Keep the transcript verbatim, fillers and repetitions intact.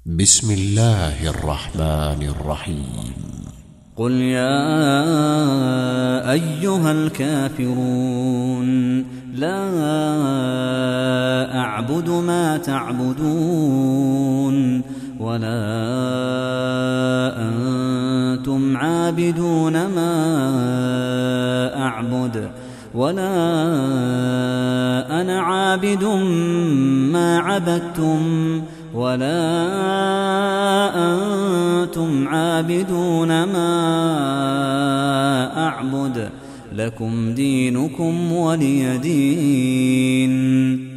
بسم الله الرحمن الرحيم. قل يا أيها الكافرون لا أعبد ما تعبدون ولا أنتم عابدون ما أعبد ولا أنا عابد ما عبدتم ولا أنتم عابدون ما أعبد لكم دينكم ولي دين.